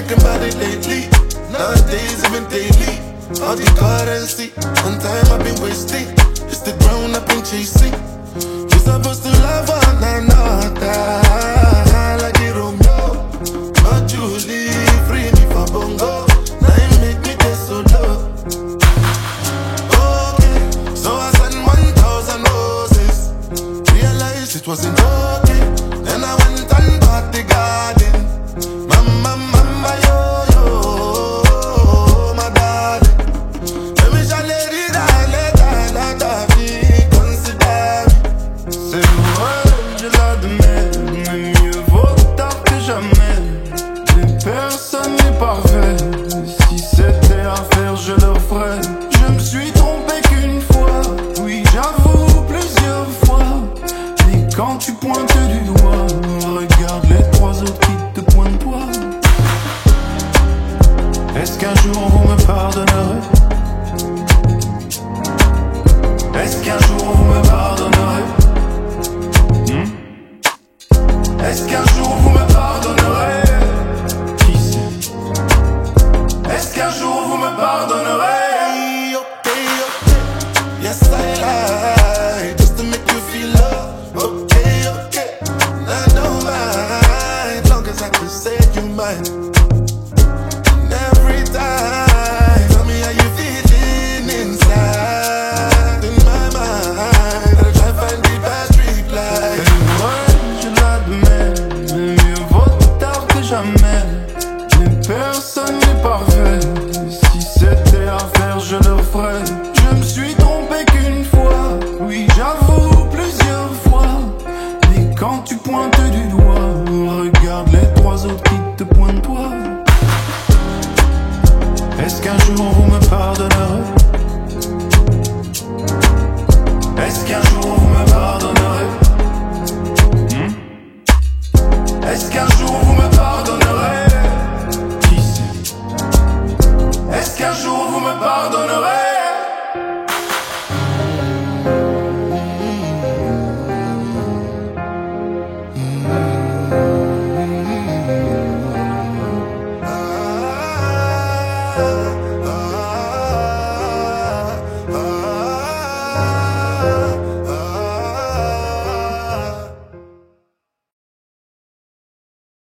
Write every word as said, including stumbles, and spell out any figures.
thinking about it lately. Nowadays, even daily. All the currency, one time I've been wasting. It's the ground I've been chasing. You're supposed to love one another, like a Romeo. But you leave, free me for bongo. Now you make me get so low. Okay, so I sent one thousand roses. Realized it wasn't okay. Then I went and bought the garden. Mama, mama, yo, yo, my darling. Let me shall let it out, let it out of me, consider me. C'est vrai, je l'admets, mais mieux vaut tard que jamais. Mais personne n'est parfait. Si c'était à faire, je le ferais. Je me suis trompé qu'une fois, oui, j'avoue plusieurs fois. Et quand tu pointes du doigt, regarde les trois autres qui te pointent toi. Est-ce qu'un jour vous me pardonnerez? Est-ce qu'un jour vous me pardonnerez? hmm? Est-ce qu'un jour vous me pardonnerez? Qui sait? Est-ce qu'un jour vous me pardonnerez? Okay, okay, yes I lie, just to make you feel love. Okay, okay, I don't mind, long as I can say you mine. And every time, tell me how you feeling inside, in my mind. I try to find the best reply. C'est vrai, je l'admets, mais mieux vaut tard que jamais. Mais personne n'est parfait. Si c'était à faire, je le ferais. Je me suis trompé qu'une fois, oui, j'avoue plusieurs fois. Mais quand tu pointes du doigt, regarde les trois autres qui te pointent toi. Est-ce qu'un jour vous me pardonnerez?